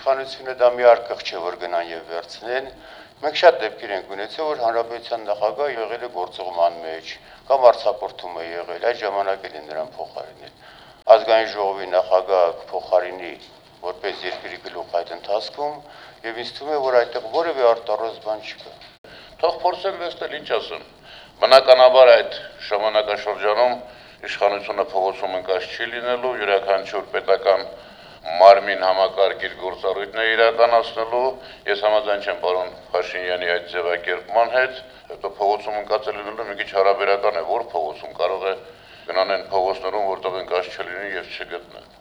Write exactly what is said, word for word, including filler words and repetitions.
իշխանությունը դա մի արկղ չէ, որ գնան եւ վերցնեն։ Մենք շատ դեպքեր ենք ունեցել, որ հանրապետության նախագահ եղել է գործողման մեջ կամ արցախորթում է եղել, այդ ժամանակ էլ են նրան փոխարինել։ Ազգային ժողովի նախագահ փոխարինի որպես երկրի գլուխ այդ ընթացքում եւ ինձ թվում է, որ այդտեղ որևէ արտառոց բան չկա։ Թող փորձեն վերցնել, ինչ ասեմ։ Բնականաբար այդ ժամանակաշրջանում իշխանությունը փողոցում ընկած չի լինելու, յուրաքանչյուր պետական մարմին համակարգ իր գործառույթն է իրականացնելու։ Ես համաձայն չեմ պարոն Փաշինյանի այդ ձևակերպման հետ, հետո փողոցում ընկած լինելու մի քիչ հարաբերական է, որ փողոցում կարող է գնան այն փողոցներում, որտեղ ընկած չլինի եւ չգտնեն։